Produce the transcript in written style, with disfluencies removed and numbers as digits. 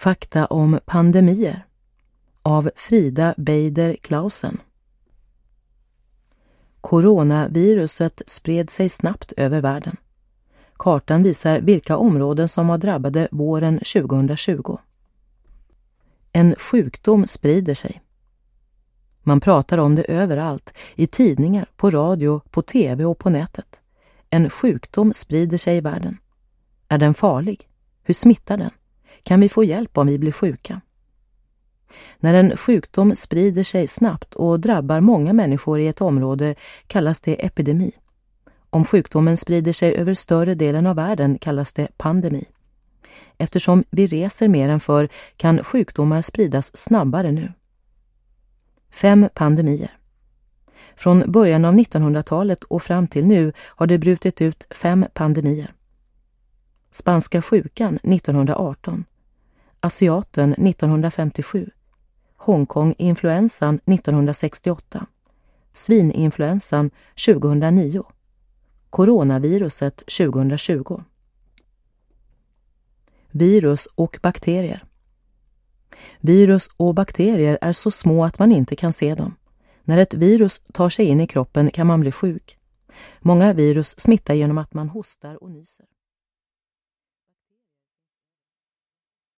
Fakta om pandemier av Frida Beider Clausen. Coronaviruset spred sig snabbt över världen. Kartan visar vilka områden som var drabbade våren 2020. En sjukdom sprider sig. Man pratar om det överallt, i tidningar, på radio, på tv och på nätet. En sjukdom sprider sig i världen. Är den farlig? Hur smittar den? Kan vi få hjälp om vi blir sjuka? När en sjukdom sprider sig snabbt och drabbar många människor i ett område kallas det epidemi. Om sjukdomen sprider sig över större delen av världen kallas det pandemi. Eftersom vi reser mer än förr kan sjukdomar spridas snabbare nu. 5 pandemier. Från början av 1900-talet och fram till nu har det brutit ut 5 pandemier. Spanska sjukan 1918, asiaten 1957, Hongkong-influensan 1968, svininfluensan 2009, coronaviruset 2020. Virus och bakterier. Virus och bakterier är så små att man inte kan se dem. När ett virus tar sig in i kroppen kan man bli sjuk. Många virus smittar genom att man hostar och nyser.